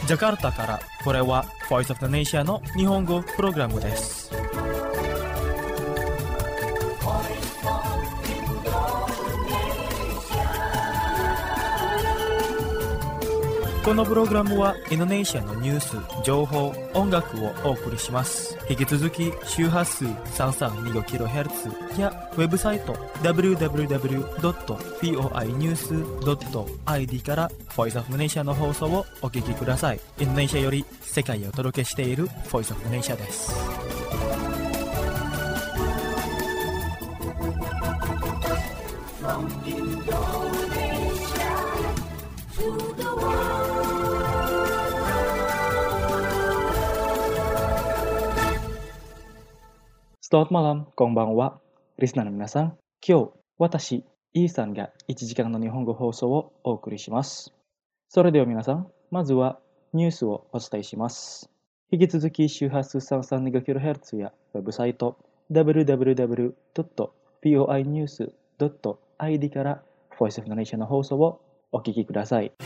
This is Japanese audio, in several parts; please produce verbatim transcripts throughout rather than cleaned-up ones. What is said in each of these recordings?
ジャカルタからこれは Voice of the Nation の日本語プログラムです。このプログラムはインドネシアのニュース、情報、音楽をお送りします。引き続き周波数 さんさんにごキロヘルツ やウェブサイト ダブリューダブリューダブリュードットフォーアイニュースドットアイディー から Voice of the Nation の放送をお聞きください。インドネシアより世界をお届けしている Voice of the Nation です。Selamat malam, konbanwa, リスナーの皆さん。今日、私、イーさんがいちじかんの日本語放送をお送りします。それでは皆さん、まずはニュースをお伝えします。引き続き周波数 さんさんにごキロヘルツ やウェブサイト ダブリューダブリューダブリュードットフォーアイニュースドットアイディー から Voice of the Nation の放送をお聞きください。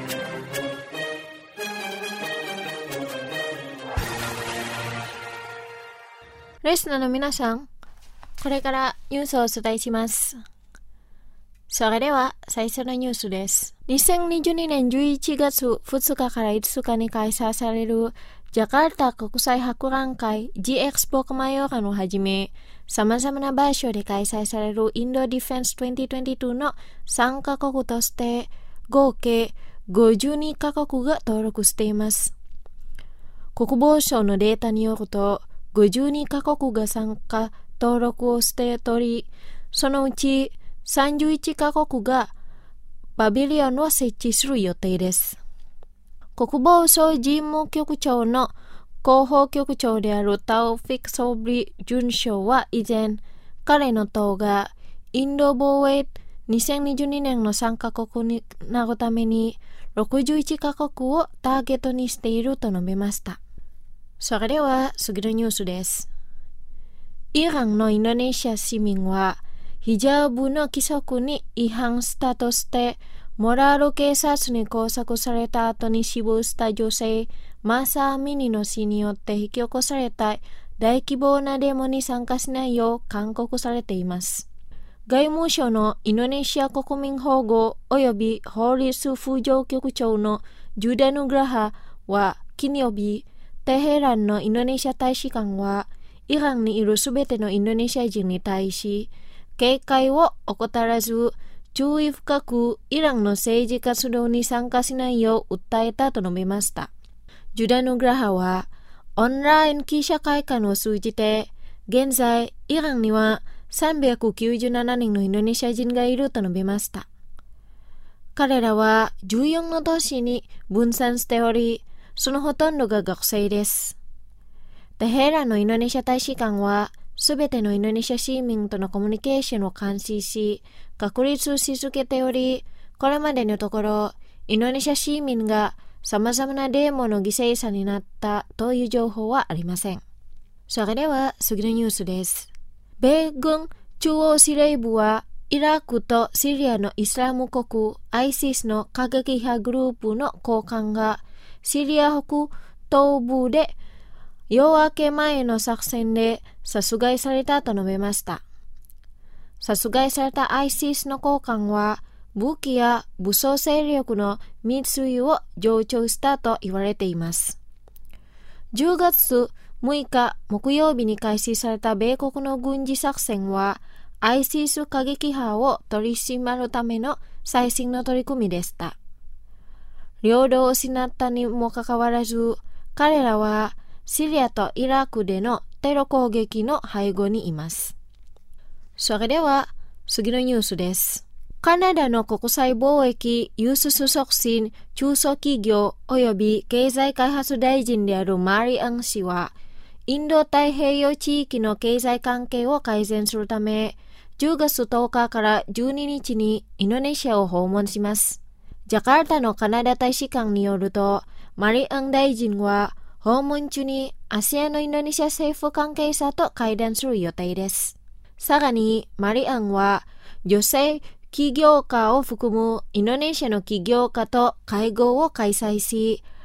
リスナーの皆さん、これからニュースをお伝えします。それでは最初のニュースです。にせんにじゅうにねんじゅういちがつふつかからいつかに開催されるジャカルタ国際博覧会 G エクスポマヨーラのはじめ、様々な場所で開催されるインドディフェンスにせんにじゅうにの参加国として合計ごじゅうにカ国が登録しています。国防省のデータによると、ごじゅうにカ国が参加登録をしており、そのうちさんじゅういちカ国がパビリオンを設置する予定です。国防省事務局長の広報局長であるタオフィク・ソブリ准将は以前、彼の党がインド防衛にせんにじゅうにねんの参加国になるためにろくじゅういちカ国をターゲットにしていると述べました。それでは次のニュースです。イランのインドネシア市民はヒジャブの規則に違反したとしてモラル警察に拘束された後に死亡した女性マサ・アミニの死によって引き起こされた大規模なデモに参加しないよう勧告されています。外務省のインドネシア国民保護及び法律扶助局長のジュダヌグラハは金曜日、テヘランのインドネシア大使館はイランにいるすべてのインドネシア人に対し警戒を怠らず注意深くイランの政治活動に参加しないよう訴えたと述べました。ジュダヌグラハはオンライン記者会見を通じて現在イランにはさんびゃくきゅうじゅうななにんのインドネシア人がいると述べました。彼らはじゅうよんの都市に分散しており、そのほとんどが学生です。テヘランのインドネシア大使館は、すべてのインドネシア市民とのコミュニケーションを監視し、確立し続けており、これまでのところ、インドネシア市民が様々なデモの犠牲者になったという情報はありません。それでは次のニュースです。米軍中央司令部は、イラクとシリアのイスラム国 アイシス の過激派グループの高官が、シリア北東部で夜明け前の作戦で殺害されたと述べました。殺害された アイシス の高官は武器や武装勢力の密輸を助長したと言われています。じゅうがつむいか木曜日に開始された米国の軍事作戦は アイシス 過激派を取り締まるための最新の取り組みでした。領土を失ったにもかかわらず、彼らはシリアとイラクでのテロ攻撃の背後にいます。それでは次のニュースです。カナダの国際貿易輸出促進中小企業及び経済開発大臣であるマリアン氏は、インド太平洋地域の経済関係を改善するため、じゅうがつとおかからじゅうににちにインドネシアを訪問します。ジャカルタのカナダ大使館によると、マリアン大臣は訪問中にアシアのインドネシア政府関係者と会談する予定です。さらにマリアンは女性起業家を含むインドネシアの起業家と会合を開催し、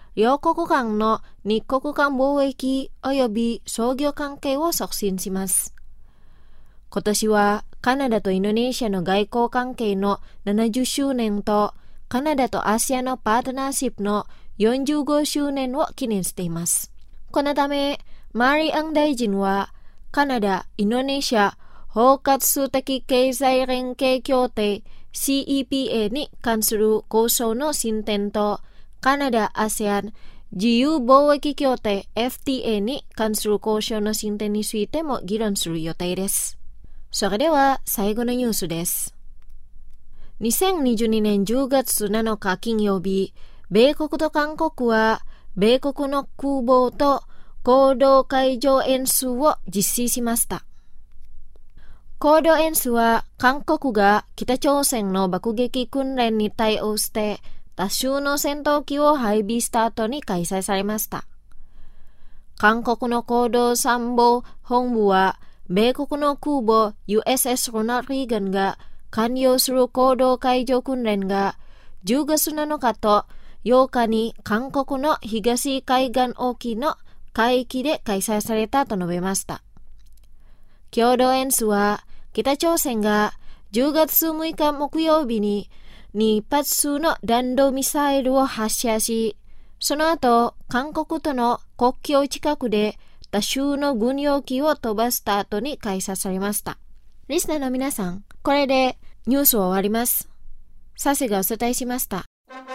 両国間の日国間貿易及び商業関係を促進します。今年はカナダとインドネシアの外交関係のななじゅっしゅうねんとカナダとアシアのパートナーシップのよんじゅうごしゅうねんを記念しています。このため、マリアン大臣はカナダ、インドネシア包括的経済連携協定 シーイーピーエー に関する交渉の進展とカナダ・アセアン自由貿易協定 エフティーエー に関する交渉の進展についても議論する予定です。それでは最後のニュースです。にせんにじゅうにねんじゅうがつなのか金曜日、米国と韓国は米国の空母と合同海上演習を実施しました。合同演習は韓国が北朝鮮の爆撃訓練に対応して多数の戦闘機を配備した後に開催されました。韓国の合同参謀本部は米国の空母 ユーエスエス ロナルド・リーガンが関与する合同海上訓練がじゅうがつなのかとようかに韓国の東海岸沖の海域で開催されたと述べました。共同演習は北朝鮮がじゅうがつむいか木曜日ににはっぱつの弾道ミサイルを発射し、その後韓国との国境近くで多数の軍用機を飛ばした後に開催されました。リスナーの皆さん、これでニュースを終わります。サセがお伝えしました。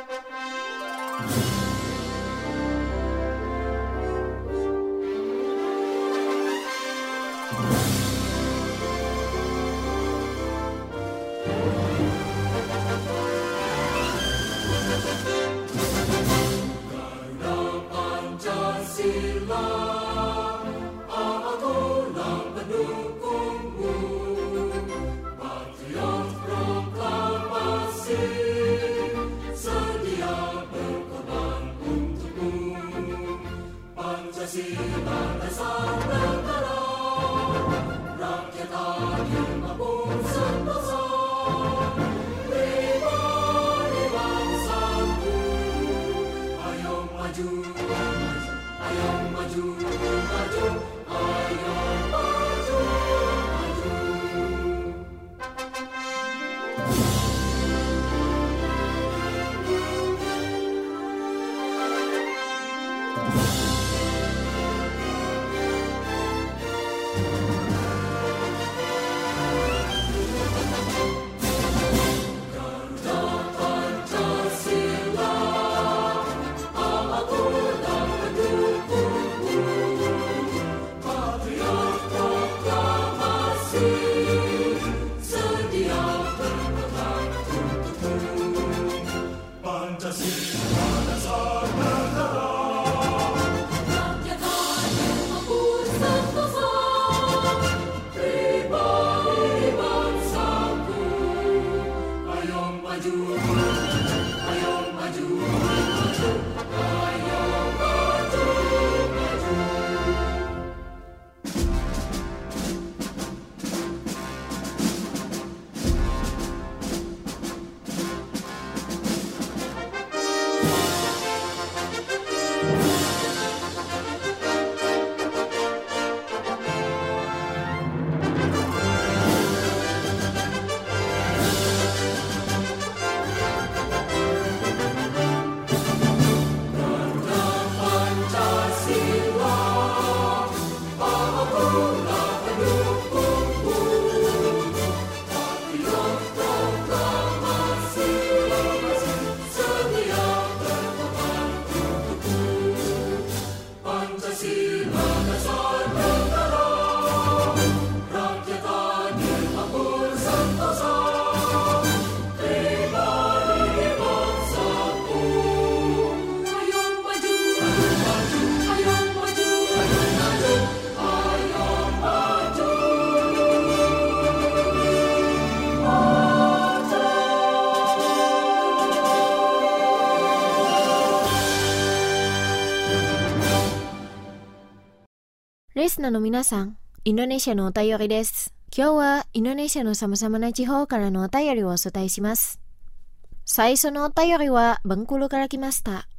リスナーの皆さん、インドネシアのお便りです。今日はインドネシアの様々な地方からのお便りをお伝えします。最初のお便りはバンコロから来ました。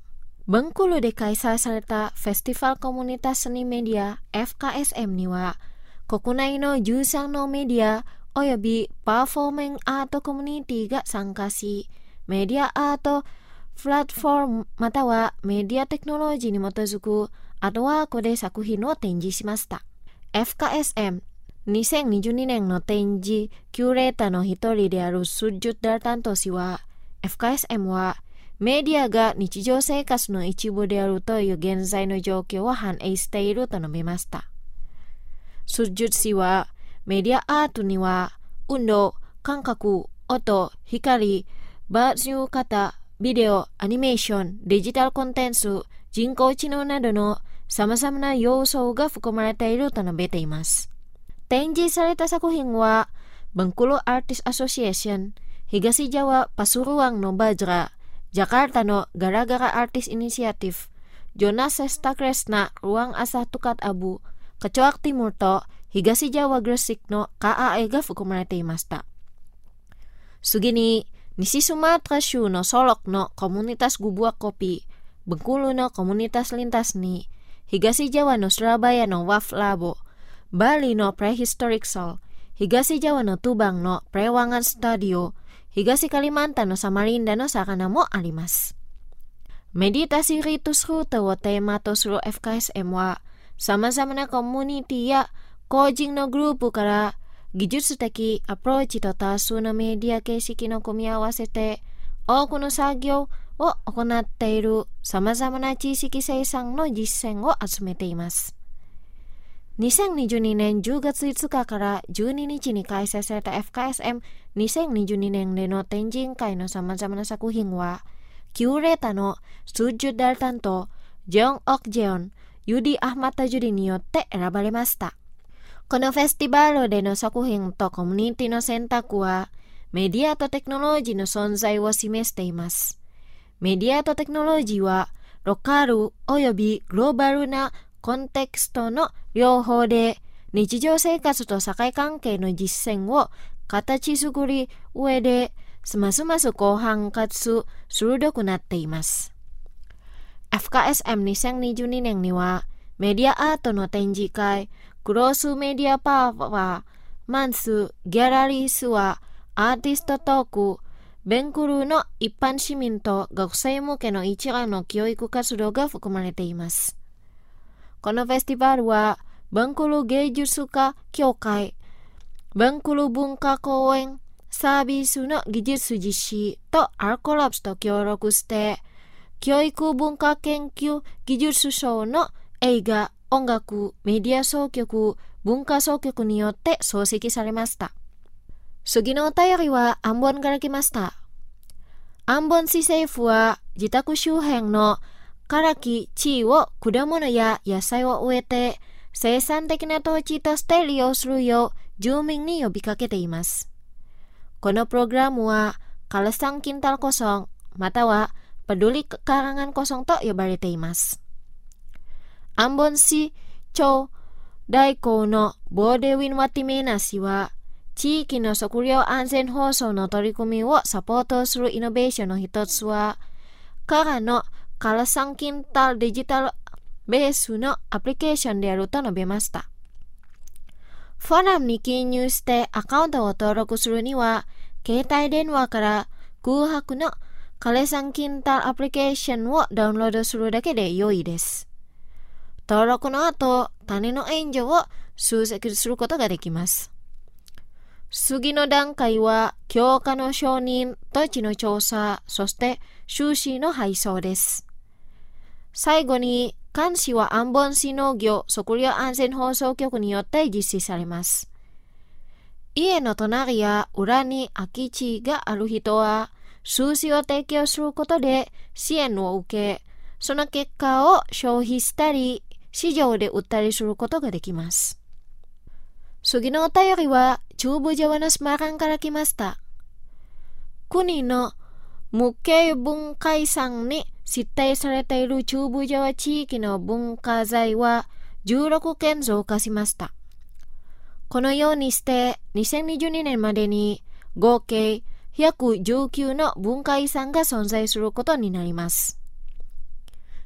ベンクルで開催されたフェスティバルコミュニタスにメディア エフケーエスエム には、国内のじゅうさんのメディアおよびパフォーミングアートコミュニティが参加し、メディアアートプラットフォームまたはメディアテクノロジーに基づくアートワークで作品を展示しました。エフケーエスエムにせんにじゅうにねんの展示キュレーターの一人であるスッジュッダルタント氏は、エフケーエスエム はメディアが日常生活の一部であるという現在の状況を反映していると述べました。スッジュッ氏は、メディアアートには運動、感覚、音、光、バーチュー型、ビデオ、アニメーション、デジタルコンテンツ、人工知能などの様々な要素が含まれていると述べています。展示された作品は、Bengkulu Artist Association、東ジャワパスルワンのバジラ、ジャカルタのガラガラアーティスイニシアティブ、ジョナセスタクレスナ、Ruang Asah Tukat Abu、Kecoak Timurと東ジャワグレシックの ケーエーエー が含まれていました。次に、西スマトラ州のソロクのコミュニタスグブアコピ、Bengkuluのコミュニタスリンタスに、東ジャワのスラバヤのワフラボ、バリのプレヒストリックソル、東ジャワのトゥバンのプレワンガンスタディオ、東カリマンタのサマリンダの魚もあります。メディタシリトスルートをテーマとする エフケーエスエム は、様々なコミュニティや個人のグループから技術的アプローチと多数のメディア形式の組み合わせて多くの作業を行っている様々な知識生産の実践を集めています。にせんにじゅうにねんじゅうがついつかからじゅうににちに開催された エフケーエスエムにせんにじゅうにねんでの展示委員会の様々な作品は、キュレーターのスージュ・ダルタンとジョン・オクジェオン、ユディ・アフマタジュリによって選ばれました。このフェスティバルでの作品とコミュニティの選択は、メディアとテクノロジーの存在を示しています。メディアとテクノロジーは、ロカルおよびグローバルなコンテクストの両方で日常生活と社会関係の実践を形作り上でますます広範かつ鋭くなっています。エフケーエスエムにせんにじゅうにねんにはメディアアートの展示会クロスメディアパワー、マンス、ギャラリーツアー、アーティストトーク、ベンクルの一般市民と学生向けの一覧の教育活動が含まれています。このフェスティバルは、ベンクル芸術家協会、ベンクル文化公園、サービスの技術実施とアルコラブスと協力して、教育文化研究技術賞の映画、音楽、メディア総局、文化総局によって創設されました。次のお便りはアンボンから来ました。アンボン市政府は自宅周辺のからき地を果物や野菜を植えて生産的な土地として利用するよう住民に呼びかけています。このプログラムはカラサンキンタルコソンまたはパドリカランガンコソンと呼ばれています。アンボン市町代行のボーデウィンワティメーナ氏は地域の食料安全放送の取り組みをサポートするイノベーションの一つはからのカラサンキンタルデジタルベースのアプリケーションであると述べました。フォーラムに記入してアカウントを登録するには、携帯電話から空白のカラサンキンタルアプリケーションをダウンロードするだけで良いです。登録の後、種の援助を集積することができます。次の段階は、強化の承認、土地の調査、そして収支の配送です。最後に、監視はアンボン市農業食料安全放送局によって実施されます。家の隣や裏に空き地がある人は、収支を提供することで支援を受け、その結果を消費したり、市場で売ったりすることができます。次のお便りは、中部ジャワのスマランから来ました。国の無形文化遺産に指定されている中部ジャワ地域の文化財はじゅうろくけん増加しました。このようにしてにせんにじゅうにねんまでに合計ひゃくじゅうきゅうの文化遺産が存在することになります。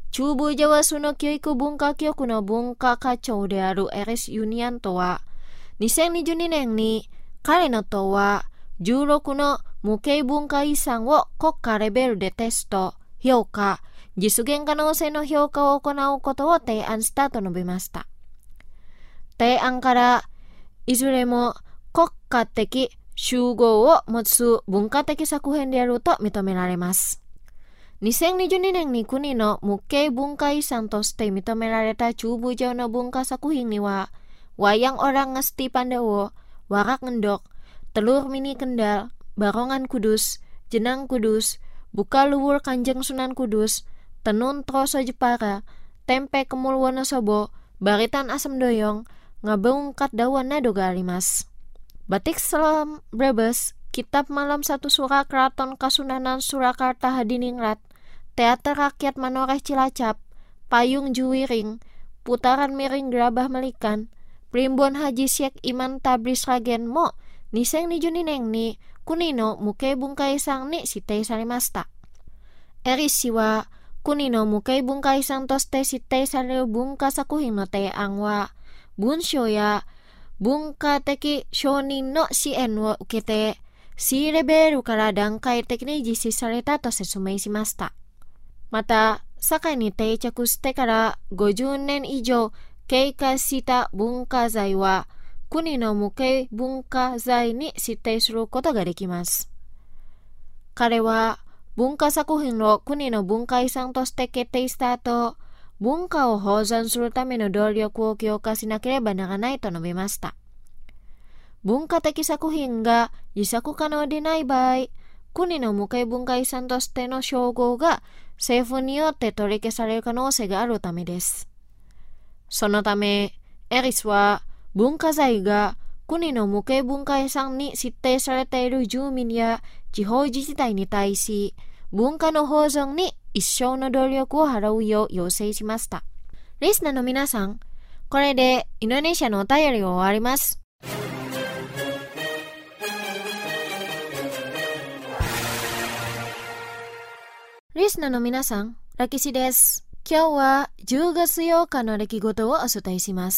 中部ジャワスの教育文化局の文化課長であるエリス・ユニアントは、にせんにじゅうにねんに彼の党はじゅうろくの無形文化遺産を国家レベルでテスト、評価、実現可能性の評価を行うことを提案したと述べました。提案からいずれも国家的集合を持つ文化的作品であると認められます。にせんにじゅうにねんに国の無形文化遺産として認められた中部上の文化作品には、Wayang Orang Ngesti Pandawo, Warak Ngendok, Telur Mini Kendal, Barongan Kudus, Jenang Kudus, Buka Luwur Kanjeng Sunan Kudus, Tenun Troso Jepara, Tempe Kemul Wonosobo, Baritan Asam Doyong, Ngabeungkat Dawan Nadoga Arimas. Batik Selam Brebes, Kitab Malam Satu Sura Keraton Kasunanan Surakarta Hadiningrat, Teater Rakyat Manoreh Cilacap, Payung Juwiring, Putaran Miring Gerabah Melikan, Primbon Haji Syekh Iman Tabris Ragen mo,にせんにじゅうにねんに国の無形文化遺産に指定されました。エリス氏は、国の無形文化遺産として指定される文化作品の提案は、文書や文化的承認の支援を受けて、C レベルから段階的に実施されたと説明しました。また、堺に定着してからごじゅうねん以上経過した文化財は、国の無形文化財に指定することができます。彼は、文化作品を国の文化遺産として決定した後、文化を保存するための努力を強化しなければならないと述べました。文化的作品が自作可能でない場合、国の無形文化遺産としての称号が政府によって取り消される可能性があるためです。そのため、エリスは文化財が国の無形文化遺産に指定されている住民や地方自治体に対し、文化の保存に一生の努力を払うよう要請しました。リスナーの皆さん、これでインドネシアのお便りを終わります。リスナーの皆さん、ラキシです。今日はじゅうがつようかの出来事をお伝えします。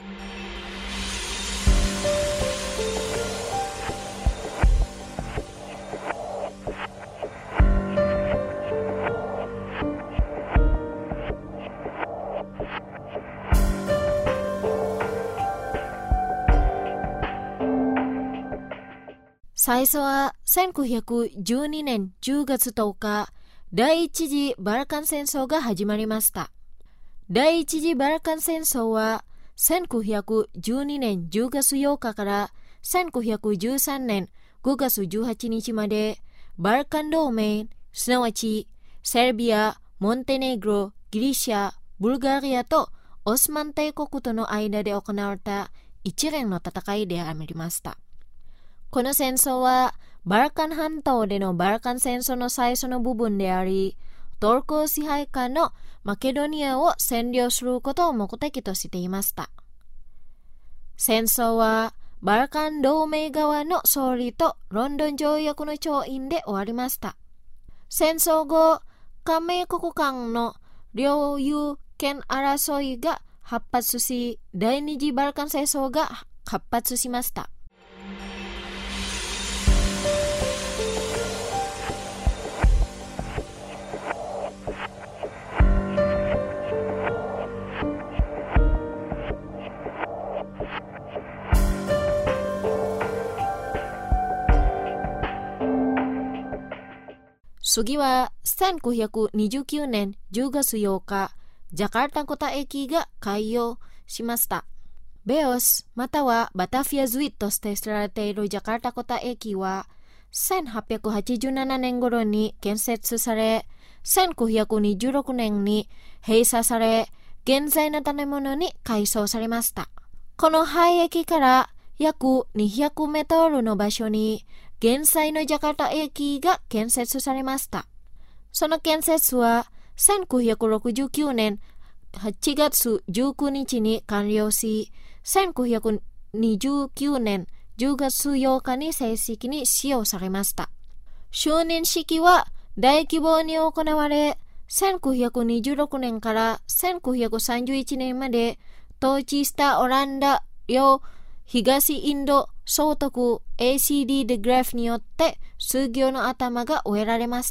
最初はせんきゅうひゃくじゅうにねんじゅうがつとおか、第一次バルカン戦争が始まりました。第一次バルカン戦争はせんきゅうひゃくじゅうにねんじゅうがつようかからせんきゅうひゃくじゅうさんねんごがつじゅうはちにちまでバルカン同盟、すなわちセルビア、モンテネグロ、ギリシャ、ブルガリアとオスマン帝国との間で行われた一連の戦いでありました。この戦争はバルカン半島でのバルカン戦争の最初の部分であり、トルコ支配下のマケドニアを占領することを目的としていました。戦争はバルカン同盟側の総理とロンドン条約の調印で終わりました。戦争後、加盟国間の領有権争いが発発し、第二次バルカン戦争が活発しました。次はせんきゅうひゃくにじゅうきゅうねんじゅうがつようか、ジャカルタコタ駅が開業しました。ベオスまたはバタフィアズイットとして知られているジャカルタコタ駅はせんはっぴゃくはちじゅうななねん頃に建設され、せんきゅうひゃくにじゅうろくねんに閉鎖され、現在の建物に改装されました。この廃駅から約にひゃくメートルの場所に現在のジャカルタ駅が建設されました。その建設はせんきゅうひゃくろくじゅうきゅうねんはちがつじゅうくにちに完了し、せんきゅうひゃくにじゅうきゅうねんじゅうがつようかに正式に使用されました。就任式は大規模に行われ、 せんきゅうひゃくにじゅうろくねんからせんきゅうひゃくさんじゅういちねんまで統治したオランダ領東インド総督 エーシーディー デグラフによって数行の頭が植えられました。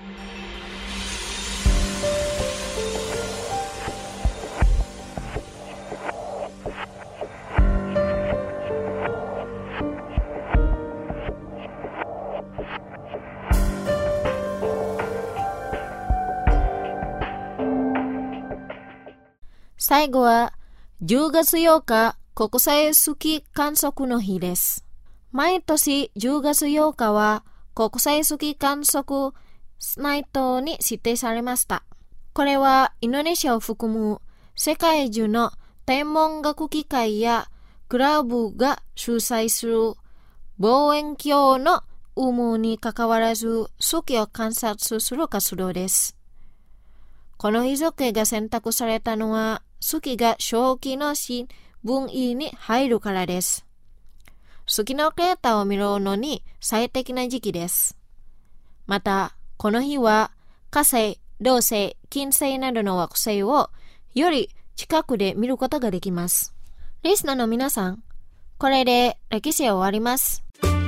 最後はじゅうがつようか国際月観測の日です。毎年じゅうがつようかは国際月観測ナイトに指定されました。これはインドネシアを含む世界中の天文学機関やクラブが主催する望遠鏡の有無にかかわらず月を観察する活動です。この日付が選択されたのは月が正気の新分位に入るからです。月の形を見るのに最適な時期です。また、この日は火星、土星、金星などの惑星をより近くで見ることができます。リスナーの皆さん、これで歴史は終わります。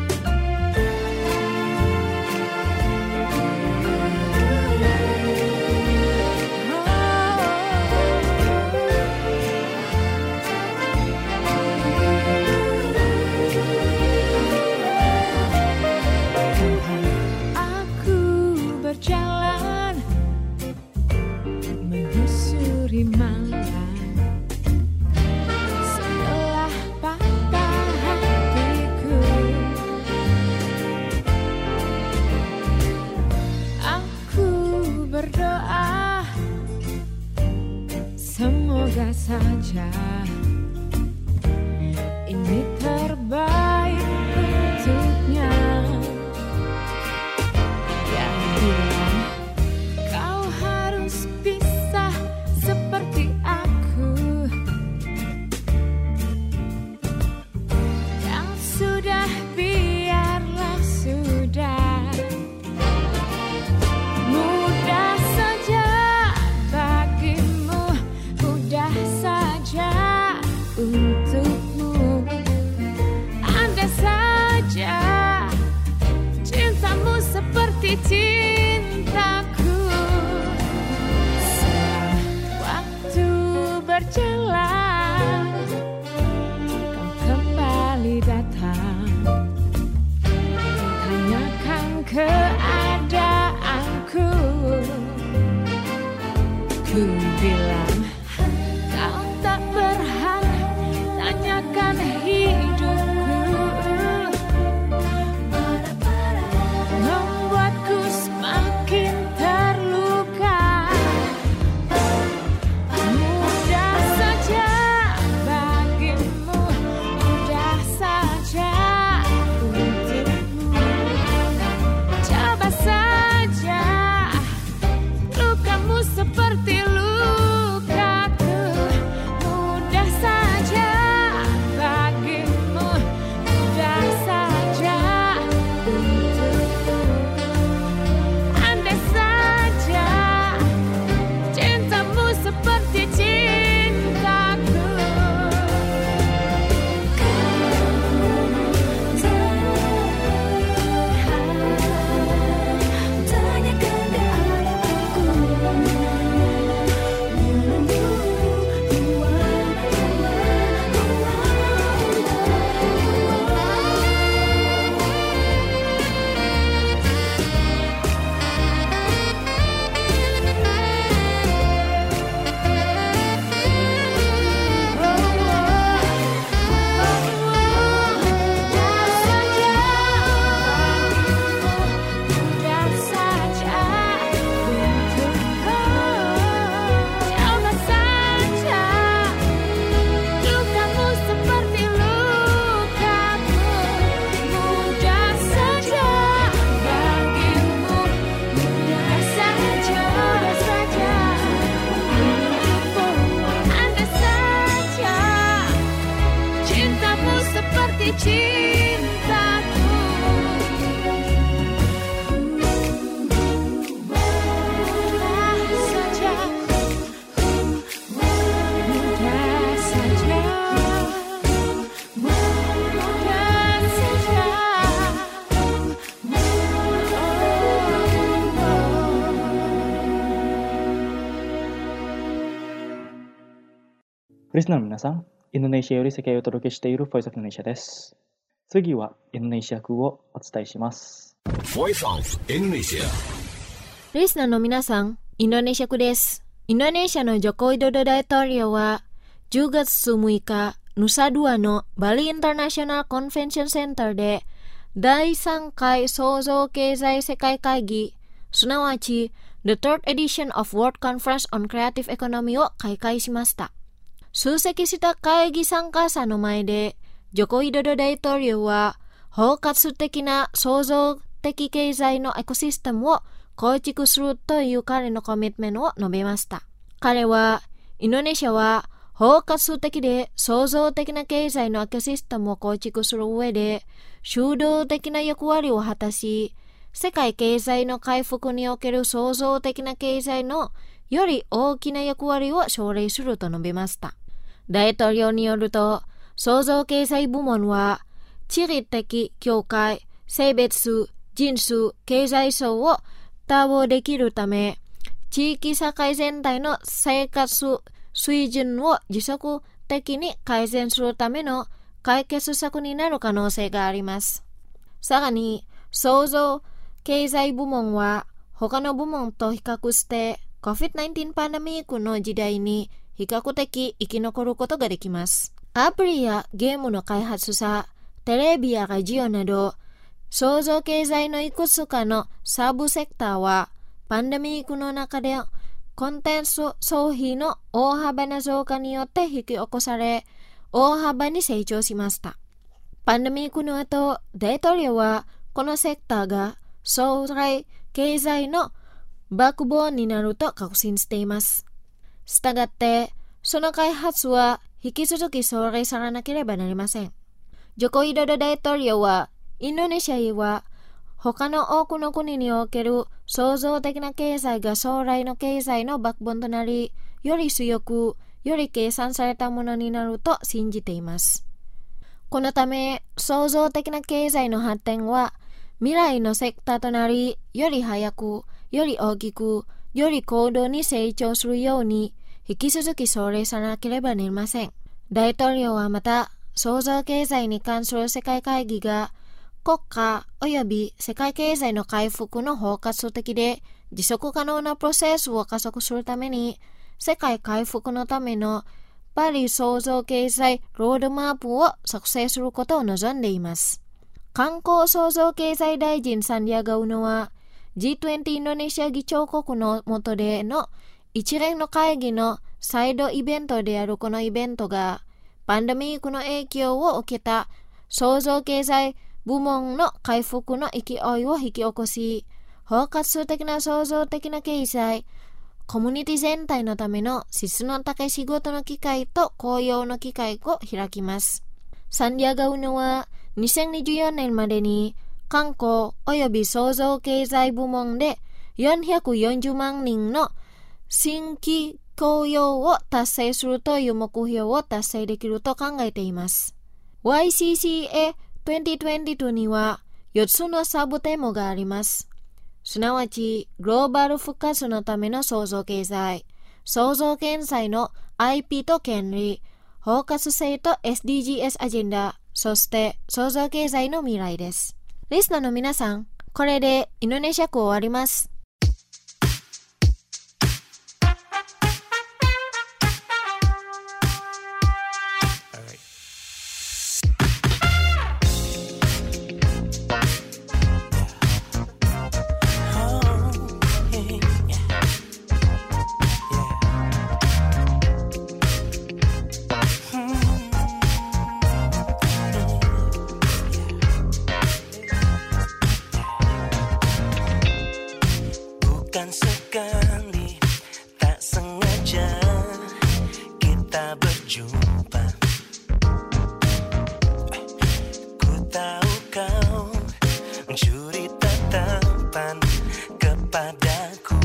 Semoga saja ini terbaik untuknya. Yang bilang kau harus bisa seperti aku. Yang sudah biarlah sudah. Mudah saja bagimu, mudah saja untukmu. Andai saja cintamu seperti cintaku. Sewaktu berjalan kau kembali datang, tanyakan keadaanku. Ku bilang kau tak berhak tanyakan hidupku. Membuatku semakin terluka. Mudah saja bagimu, mudah saja untukmu. Coba saja lukamu seperti lukaku. Mudah saja bagimu, mudah saja untukku. Andai saja cintamu seperti cintaku. Tanyakan keadaanku. Mudah saja untukku. Coba saja lukamu seperti lukaku. Mudah saja bagimu, mudah saja, mudah saja untukmu. Andai saja cintamu seperti cintaku. Mudah リスナーの皆さん、インドネシアより世界をお届けしている Voice of Indonesia です。次はインドネシア風をお伝えします。 Voice of Indonesia。 リスナーの皆さん、インドネシア語です。インドネシアのジョコウィドド大統領はじゅうがつむいか、ヌサドゥアのバリインターナショナルコンベンションセンターでだいさんかい創造経済世界会議、すなわち The Third Edition of World Conference on Creative Economy を開会しました。出席した会議参加者の前で、ジョコウィドド大統領は包括的な創造的経済のエコシステムを構築するという彼のコミットメントを述べました。彼は、インドネシアは包括的で創造的な経済のエコシステムを構築する上で、主導的な役割を果たし、世界経済の回復における創造的な経済のより大きな役割を奨励すると述べました。大統領によると、創造経済部門は、地理的境界、性別、人種、経済層を多応できるため、地域社会全体の生活水準を持続的に改善するための解決策になる可能性があります。さらに、創造経済部門は他の部門と比較して コビッドナインティーン パンデミックの時代に比較的生き残ることができます。アプリやゲームの開発者、テレビやラジオなど、創造経済のいくつかのサブセクターは、パンデミックの中でコンテンツ消費の大幅な増加によって引き起こされ、大幅に成長しました。パンデミックの後、大統領はこのセクターが将来経済のバックボーンになると確信しています。したがって、その開発は引き続き奨励されなければなりません。ジョコウィドド大統領は、インドネシアは他の多くの国における創造的な経済が将来の経済のバックボーンとなり、より強く、より計算されたものになると信じています。このため、創造的な経済の発展は未来のセクターとなり、より早く、より大きく、より高度に成長するように、引き続き奨励さなければなりません。大統領はまた、創造経済に関する世界会議が、国家及び世界経済の回復の包括的で持続可能なプロセスを加速するために、世界回復のためのパリ創造経済ロードマップを作成することを望んでいます。観光創造経済大臣サンディアゴ・ウノは ジーにじゅう インドネシア議長国の下での一連の会議のサイドイベントであるこのイベントがパンデミックの影響を受けた創造経済部門の回復の勢いを引き起こし、包括的な創造的な経済、コミュニティ全体のための質の高い仕事の機会と雇用の機会を開きます。サンディアゴ・ウノはにせんにじゅうよねんまでに観光及び創造経済部門でよんひゃくよんじゅうまんにんの新規雇用を達成するという目標を達成できると考えています。ワイシーシーエーにせんにじゅうににはよっつのサブテーマがあります。すなわち、グローバル復活のための創造経済、創造経済の アイピー と権利、包括性と エスディージーエス アジェンダ、そして創造経済の未来です。リスナーの皆さん、これでインドネシア語終わります。 Bukan sekali, tak sengaja kita berjumpa. Ku tahu kau mencuri tatapan kepadaku.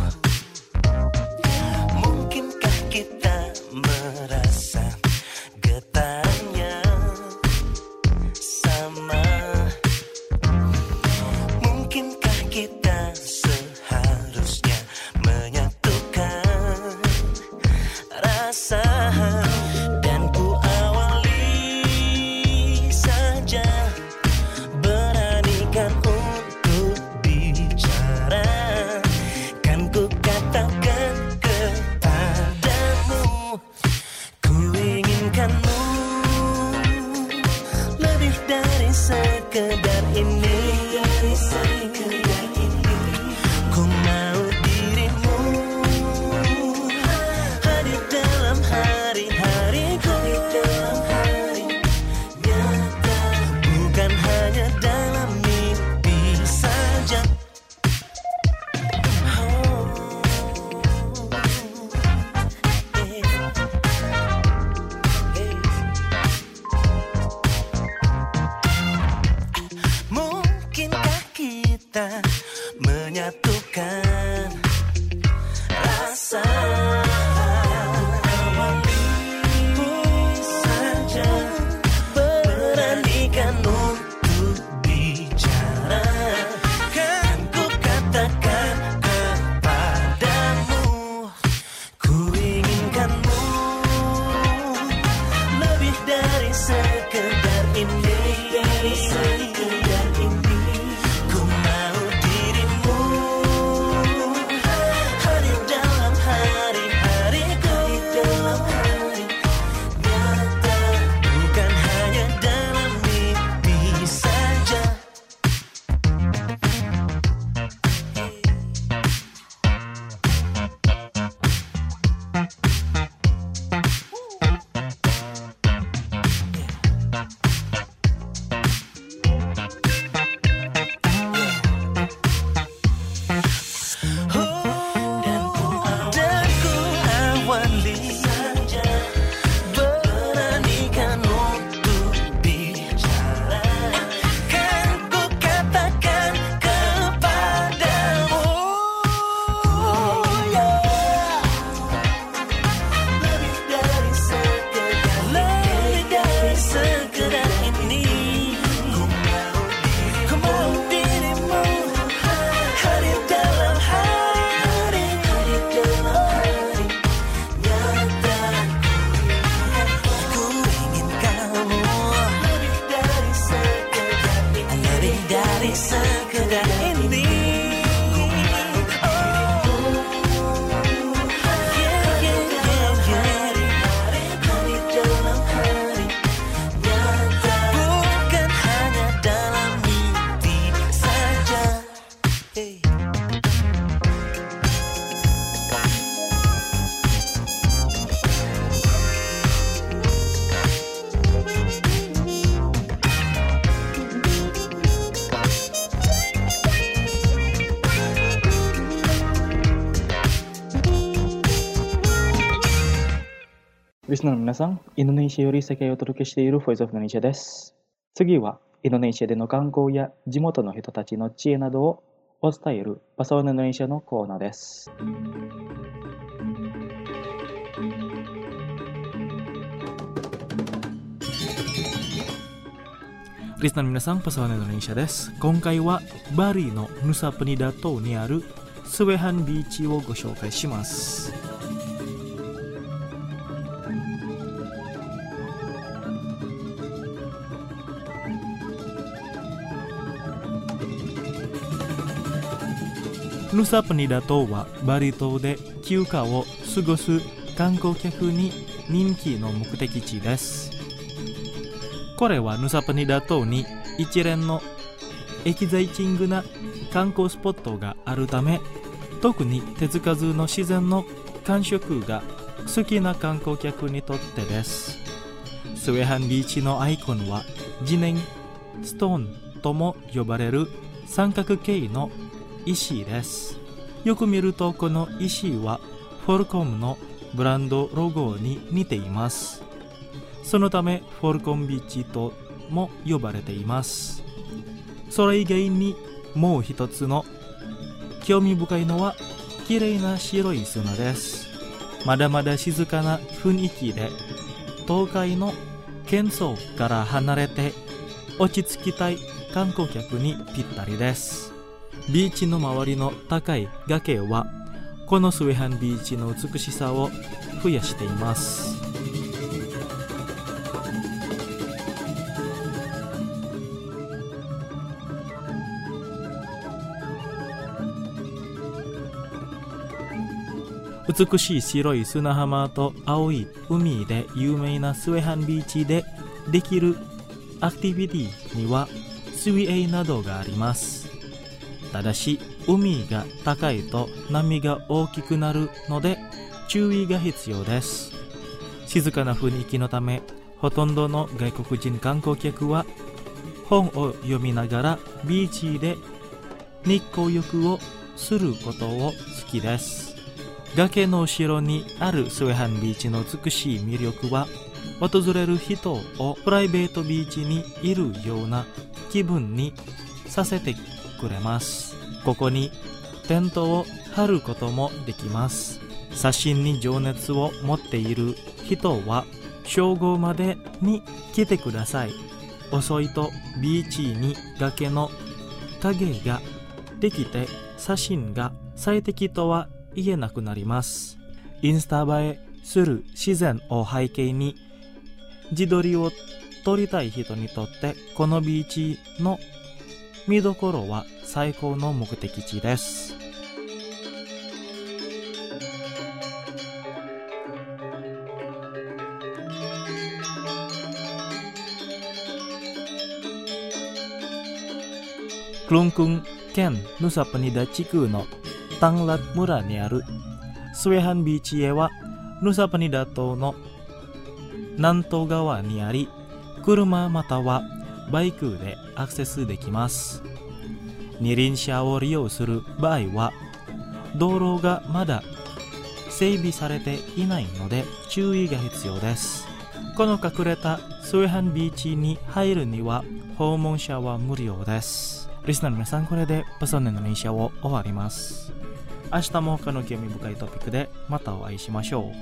Mungkinkah kita merasa getarannya sama? Mungkinkah kita menyatukan rasa sekedar ini, sekedar ini. Ku mau dirimu hadir dalam hari-hariku, dalam hari nyata, bukan hanya dalam mimpi saja. Oh, eh, eh. Mungkinkah kita menyatukan rasa saja, beranikan untuk bicara, kan ku katakan kepadamu, ku inginkanmu lebih dari sekedar ini, sekedar ini. Ku mau dirimu hadir dalam hari-hariku, dalam hari nyata, bukan hanya dalam mimpi saja. Dan ku awali saja, beranikan untuk bicara, kan ku katakan kepadamu, yeah. Lebih dari sekedar, lebih dari sekedar ini. Ku mau dirimu hadir dalam hari-hari, hadir dalam hari nyata. Ku ingin kamu lebih dari sekedar ini, lebih dari sekedar ini. Oh, yeah, yeah, yeah, yeah. Hadir dalam hari nyata, bukan hanya dalam mimpi saja. Hey. リスナーの皆さん、インドネシアより世界をお届けしているボイスオブインドネシアです。次は、インドネシアでの観光や地元の人たちの知恵などをお伝えるパサワインドネシアのコーナーです。リスナーの皆さん、パサワインドネシアです。今回はバリのヌサプニダ島にあるスウェハンビーチをご紹介します。ヌサプニダ島はバリ島で休暇を過ごす観光客に人気の目的地です。これはヌサプニダ島に一連のエキザイティングな観光スポットがあるため、特に手つかずの自然の感触が好きな観光客にとってです。スウェハンビーチのアイコンはジネンストーンとも呼ばれる三角形の石です。よく見るとこの石はフォルコムのブランドロゴに似ています。そのためフォルコムビーチとも呼ばれています。それ以外にもう一つの興味深いのは綺麗な白い砂です。まだまだ静かな雰囲気で、東海の喧騒から離れて落ち着きたい観光客にぴったりです。ビーチの周りの高い崖はこのスウェハンビーチの美しさを増やしています。美しい白い砂浜と青い海で有名なスウェハンビーチでできるアクティビティには水泳などがあります。ただし海が高いと波が大きくなるので注意が必要です。静かな雰囲気のため、ほとんどの外国人観光客は本を読みながらビーチで日光浴をすることを好きです。崖の後ろにあるスウェハンビーチの美しい魅力は、訪れる人をプライベートビーチにいるような気分にさせてくれます。ここにテントを張ることもできます。写真に情熱を持っている人は正午までに来てください。遅いとビーチに崖の影ができて写真が最適とは言えなくなります。インスタ映えする自然を背景に自撮りを撮りたい人にとって、このビーチの見どころは最高の目的地です。クルンクン県ヌサプニダ地区のタンラッ村にあるスウェハンビーチへは、ヌサプニダ島の南東側にあり、車またはバイクでアクセスできます。二輪車を利用する場合は、道路がまだ整備されていないので注意が必要です。この隠れたスウェハンビーチに入るには訪問者は無料です。リスナーの皆さん、これでパソンインドネシアを終わります。明日も他の興味深いトピックでまたお会いしましょう。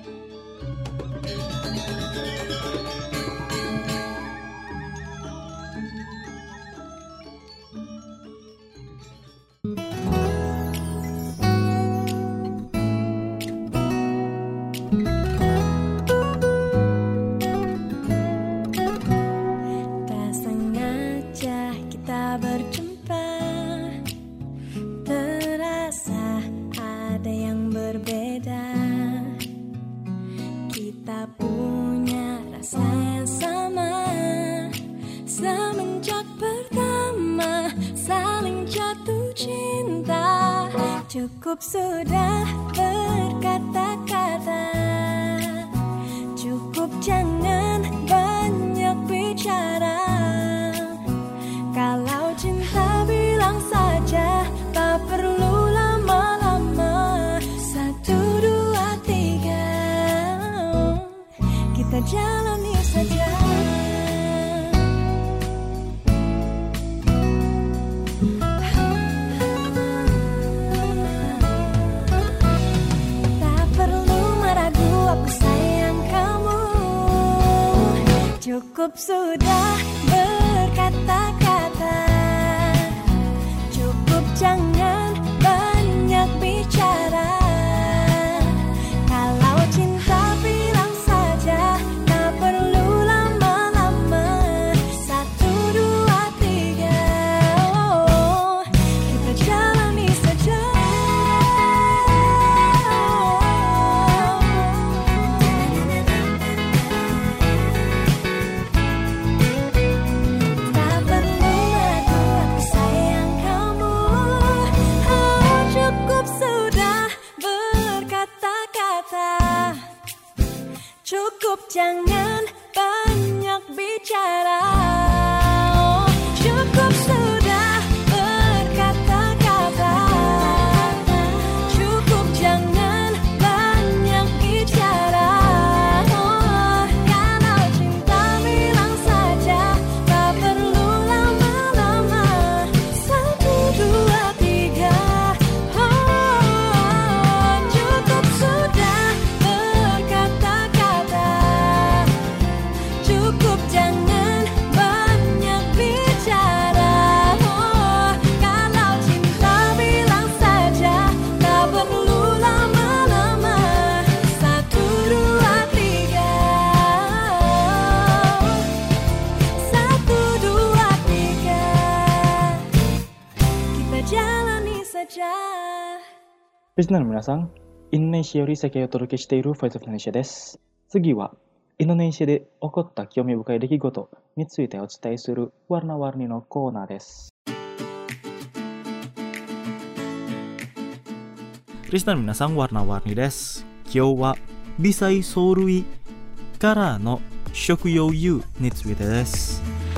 Cukup sudah berkata-kata, cukup jangan banyak bicara. Kalau cinta bilang saja, tak perlu lama-lama. Satu, dua, tiga, kita jalani saja. Cukup sudah berkata-kata, cukup jangan banyak bicara. Kalau cinta bilang saja, tak perlu lama-lama. Satu, dua, tiga, oh, kita jalani saja. Cukup jangan banyak bicara. Oh, cukup sudah berkata-kata, cukup jangan banyak bicara. Oh, kalau cinta bilang saja, tak perlu lama-lama. Satu, dua, tiga, oh, cukup sudah berkata-kata, cukup jangan banyak bicara. Oh, kalau cinta bilang saja, tak perlu lama-lama. Satu, dua, tiga, satu, dua, tiga, kita jalani saja. リスナーの皆さん、インドネシアより世界をお届けしている Voice of Indonesia です。次はインドネシアで起こった興味深い出来事についてお伝えするwarna-warniのコーナーです。 リスナーの皆さん、warna-warniです。今日は微細藻類からの食用油についてです。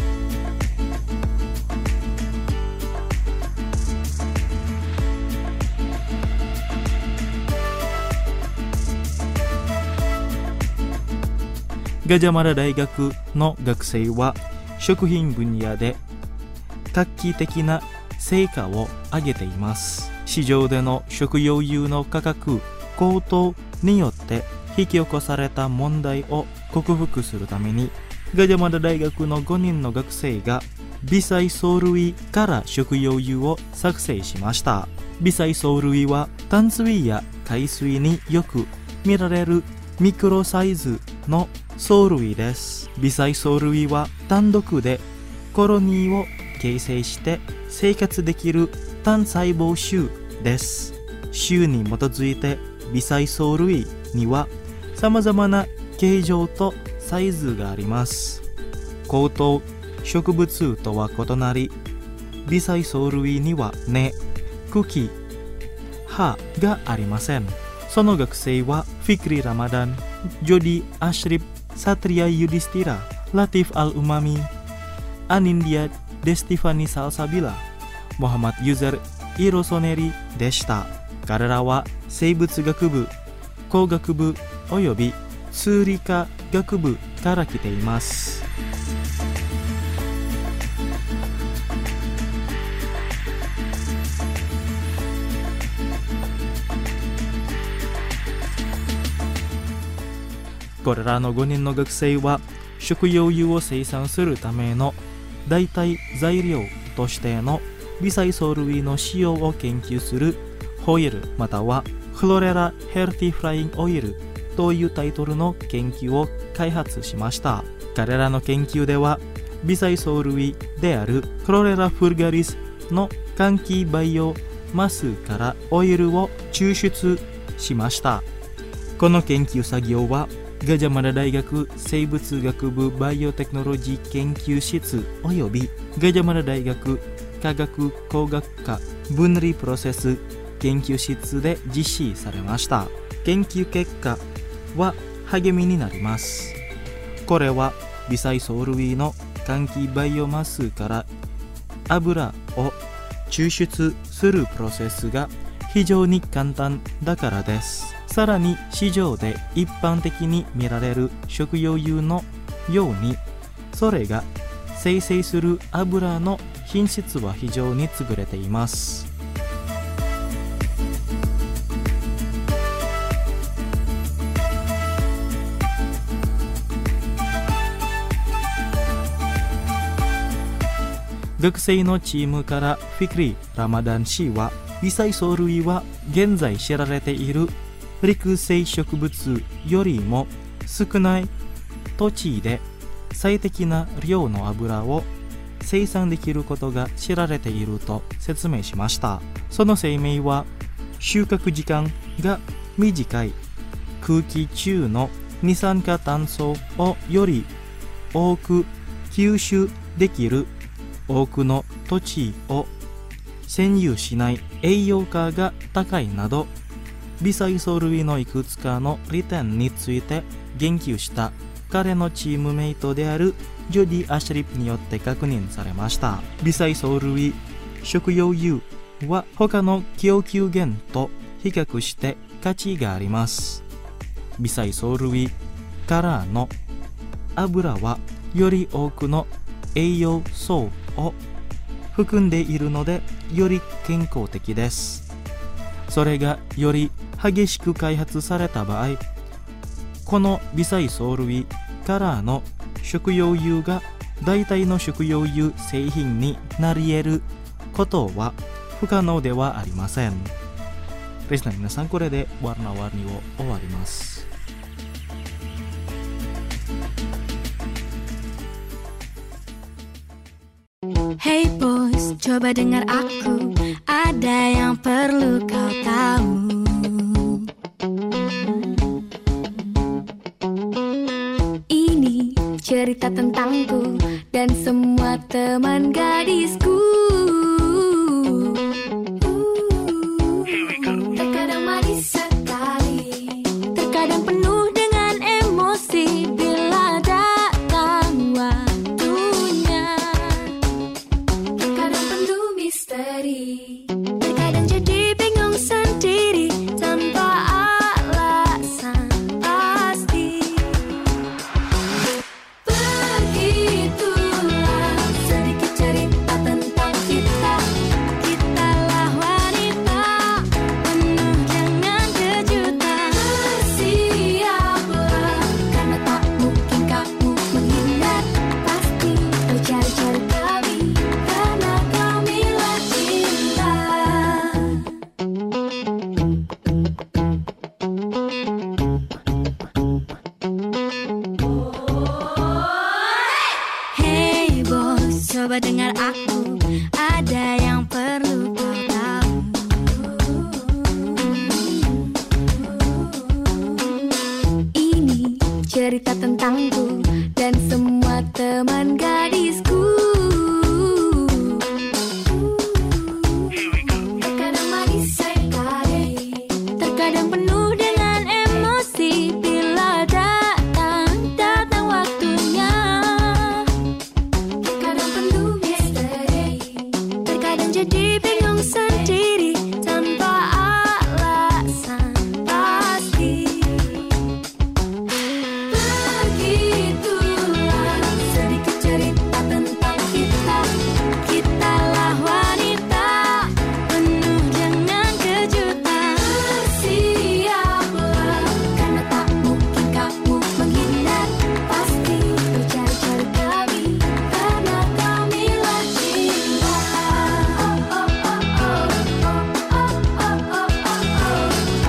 ガジャマラ大学の学生は食品分野で画期的な成果を上げています。市場での食用油の価格高騰によって引き起こされた問題を克服するために、ガジャマラ大学のごにんの学生が微細藻類から食用油を作成しました。微細藻類は淡水や海水によく見られるミクロサイズの藻類です。微細藻類は単独でコロニーを形成して生活できる単細胞種です。種に基づいて微細藻類には様々な形状とサイズがあります。高等植物とは異なり、微細藻類には根、茎、葉がありません。その学生はフィクリ・ラマダン、ジョディ・アシュリプ、サトリア・ユディスティラ、ラティフ・アル・ウマミ、アニンディア・デスティファニ・サルサビラ、モハマッド・ユザル・イロソネリでした。彼らは生物学部、工学部および数理科学部から来ています。これらのごにんの学生は食用油を生産するための代替材料としての微細藻類の使用を研究するホイールまたはクロレラヘルティフラインオイルというタイトルの研究を開発しました。彼らの研究では微細藻類であるクロレラフルガリスの換気バイオマスからオイルを抽出しました。この研究作業はガジャマラ大学生物学部バイオテクノロジー研究室およびガジャマラ大学化学工学科分離プロセス研究室で実施されました。研究結果は励みになります。これは微細藻類の換気バイオマスから油を抽出するプロセスが非常に簡単だからです。さらに市場で一般的に見られる食用油のように、それが生成する油の品質は非常に優れています。学生のチームからフィクリ・ラマダン氏は、微細藻類は現在知られている陸生植物よりも少ない土地で最適な量の油を生産できることが知られていると説明しました。その声明は収穫時間が短い空気中の二酸化炭素をより多く吸収できる多くの土地を占有しない栄養価が高いなど微細藻類のいくつかの利点について言及した彼のチームメイトであるジョディ・アシュリプによって確認されました。微細藻類食用油は他の供給源と比較して価値があります。微細藻類からの油はより多くの栄養素を含んでいるのでより健康的です。それがより激しく開発された場合、この微細藻類からの食用油が代替の食用油製品になり得ることは不可能ではありません。リスナーの皆さん、これでwarna-warniを終わります。 Hey boys, coba dengar aku. Ada yang perlu kau tahu. cerita tentangku dan semua teman gadisku. Terkadang manis sekali, terkadang penuh dengan emosi bila datang waktunya. Terkadang penuh misteri, terkadang jadi bingung sendiri tanpa alasan pasti. Begitulah sedikit cerita tentang kita. Kitalah wanita penuh dengan kejutan. Bersiaplah karena tak mungkin kamu menghindar. Pasti kau cari-cari kami karena kamilah cinta. Hey bos, coba dengar aku, ada yang perlu kau tahu. Ini cerita tentangku dan semua teman gadisku. Terkadang manis sekali, terkadang penuh dengan emosi bila datang, datang waktunya. Terkadang penuh misteri, terkadang jadi bingung sendiri tanpa alasan pasti. Begitulah sedikit cerita tentang kita. Kitalah wanita penuh dengan kejutan. Bersiaplah karena tak mungkin kamu menghindar. Pasti kau cari-cari kami karena kamilah cinta. Oh oh oh oh oh oh oh oh oh oh.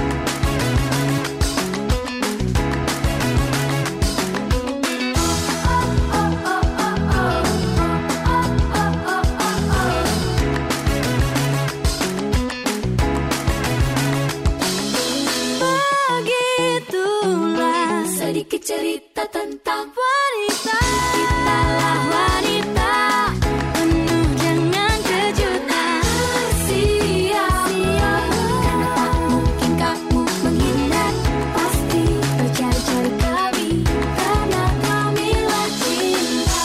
Begitulah sedikit cerita tentang wanita. Kitalah wanita penuh dengan kejutan. Bersiaplah karena tak mungkin kamu menghindar. Pasti kau cari-cari kami karena kamilah cinta.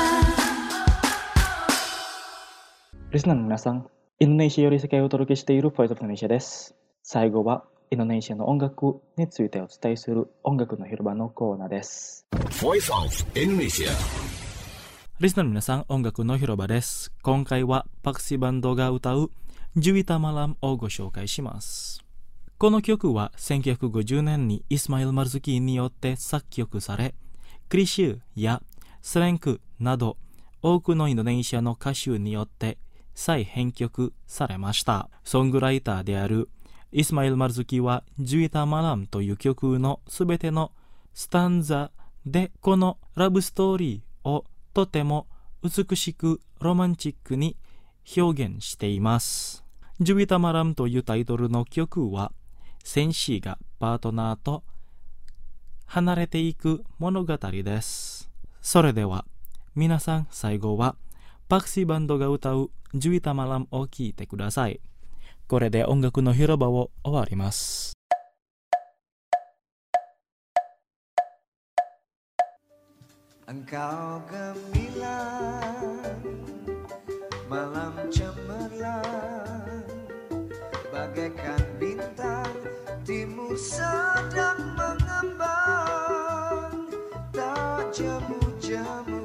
リスナーの皆さん、インドネシアより世界をお届けしているボイスオブインドネシアです。最後はインドネシアの音楽についてお伝えする音楽の広場のコーナーです。 Voice of Indonesia. リスナーの皆さん、音楽の広場です。今回はパクシバンドが歌うジュイタマラムをご紹介します。この曲はせんきゅうひゃくごじゅうねんにイスマイル・マルズキーによって作曲され、クリシューやスレンクなど多くのインドネシアの歌手によって再編曲されました。ソングライターであるイスマイル・マルズキはジュイタマラムという曲のすべてのスタンザでこのラブストーリーをとても美しくロマンチックに表現しています。ジュイタマラムというタイトルの曲は戦士がパートナーと離れていく物語です。それでは皆さん、最後はパクシーバンドが歌うジュイタマラムを聴いてください。これで音楽の広場を終わります。 Engkau gemilang, malam cemerlang, bagaikan bintang timur sedang mengembang. Tak jemu-jemu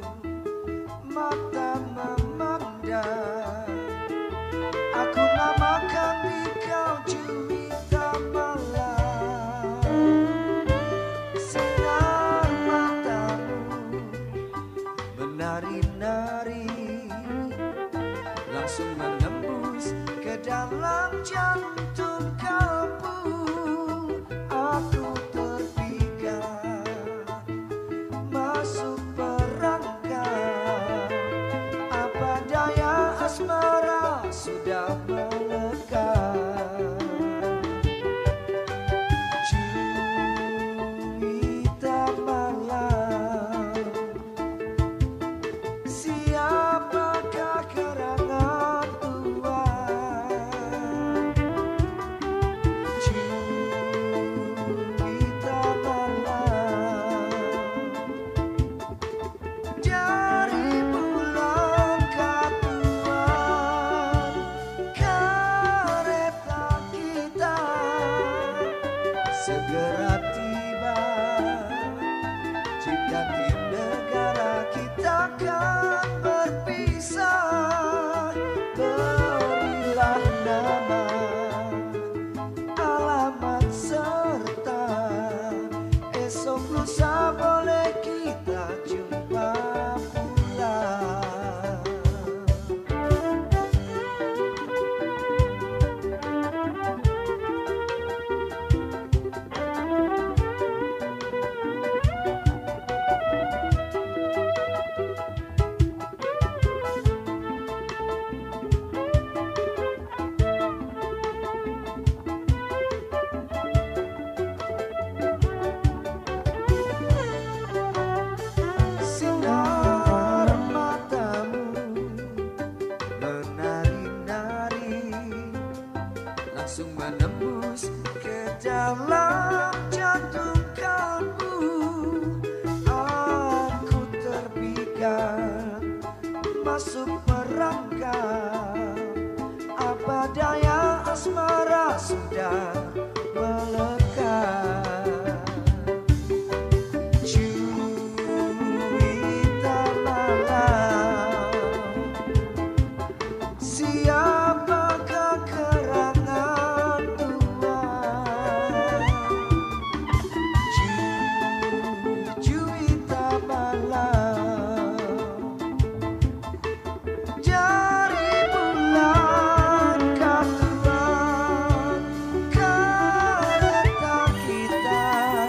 mata memandang, aku namakan engkau Juwita Malam. Sinar matamu menari-nari, langsung menembus ke dalam jantung kalbu. Aku terpikat masuk perangkap, apa daya asmara sudah melekat. Juwita Malam, langsung menembus ke dalam jantung kalbu. Aku terpikat masuk merangkap, apa daya asmara sudah melekat. Juwita malam, siapakah kerangan Tuhan? Ju- Juwita malam, dari bulan kah Tuhan kereta kita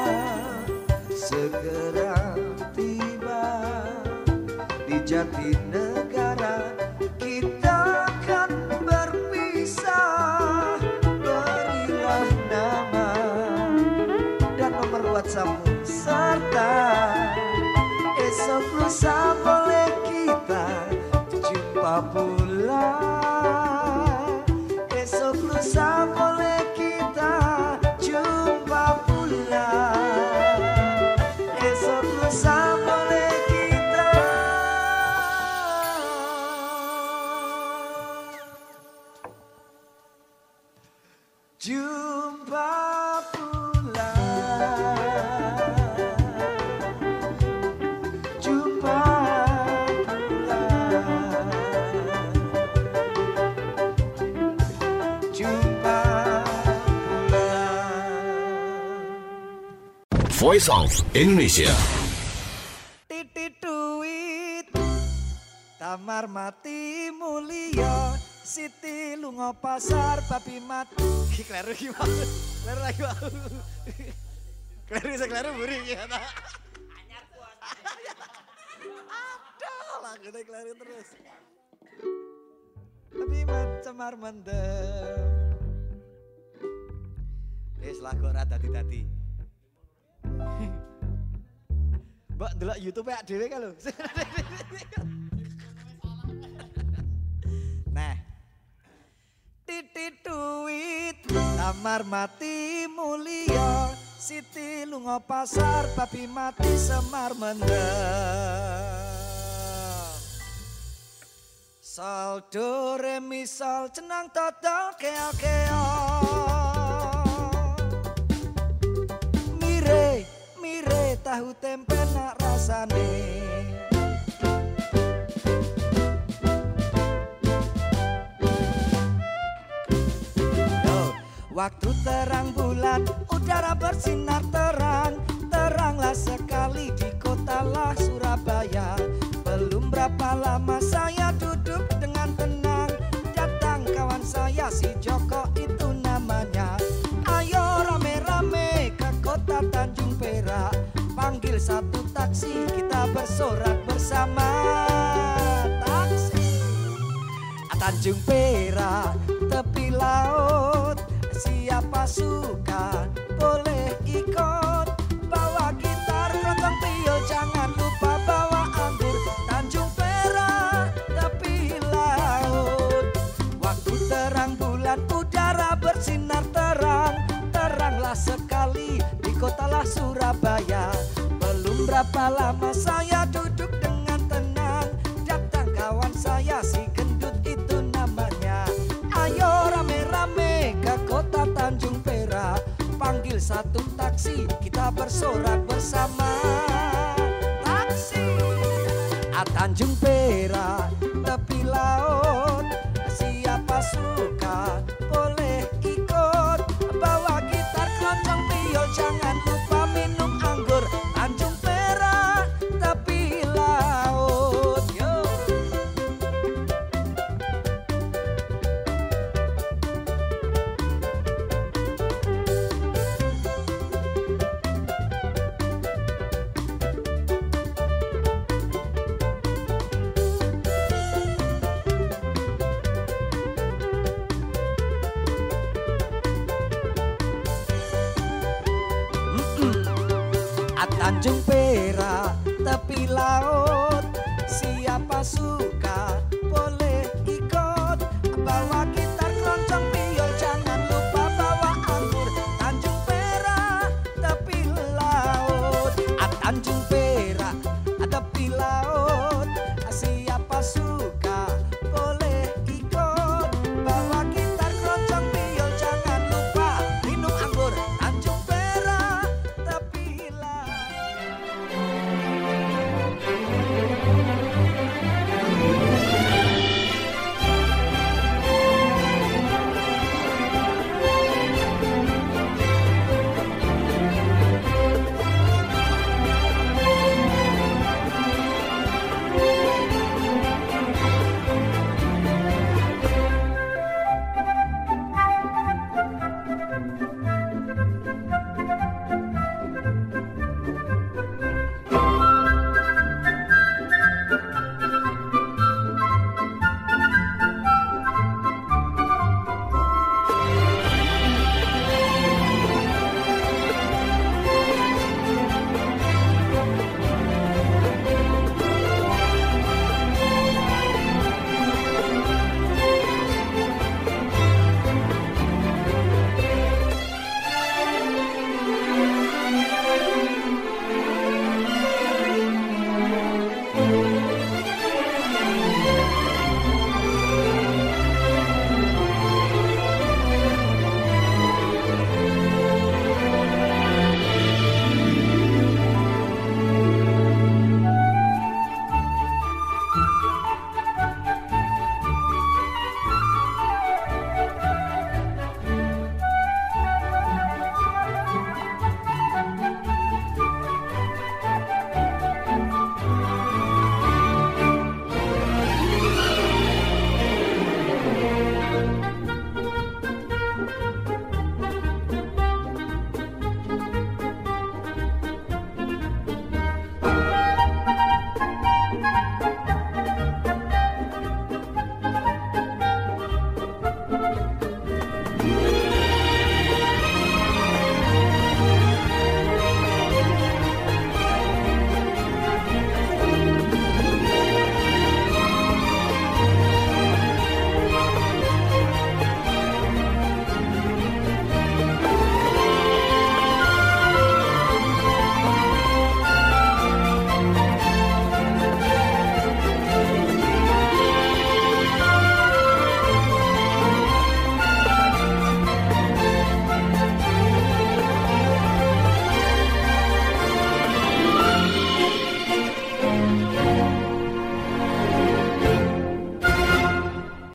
segera tiba di Jatinegara. Kita akan berpisah, berilah nama dan nomor WhatsAppmu serta esok lusa boleh kita jumpa pula. Esok lusa boleh kita jumpa pula. Esok lusa boleh kita jumpa pula. Jumpa pula. Jumpa pula. Voice of Indonesia. Titik duit Tamar mati mulia, Siti lunga pasar babi mati. Kleru gimana? Kleru lagi mau. Kleru bisa kleru buri gimana? Aduh, lagu deh kleru terus. Babi mati cemar mendem. Wis lagu ora dadi-dadi. Mbak delok YouTube ya dhewe kan lho. Nah. Titik duit Tamar mati mulia, Siti lunga pasar babi mati Semar mendem. Sol do re mi sol cenang totol keo keo. Mire mire tahu tempe nak rasane. Waktu terang bulan, udara bersinar terang, teranglah sekali di kotalah Surabaya. Belum berapa lama saya duduk dengan tenang, datang kawan saya si Joko itu namanya. Ayo rame-rame ke kota Tanjung Perak, panggil satu taksi kita bersorak bersama. Taksi Tanjung Perak, tepi laut. Siapa suka boleh ikut, bawa gitar, keroncong, piyul, jangan lupa bawa anggur. Tanjung Perak, tepi laut. Waktu terang bulan, udara bersinar terang, teranglah sekali di kotalah Surabaya. Belum berapa lama saya duduk dengan tenang, datang kawan saya si gendut itu namanya. Ayo rame-rame ke kota Tanjung Perak, panggil satu taksi kita bersorak bersama. Taksi a Tanjung Perak, tepi laut. Siapa suka boleh ikut, bawa gitar, keroncong, piyul, jangan lupa minum anggur. Tanjung Perak, tepi laut. Yo. Tanjung Perak, tepi laut.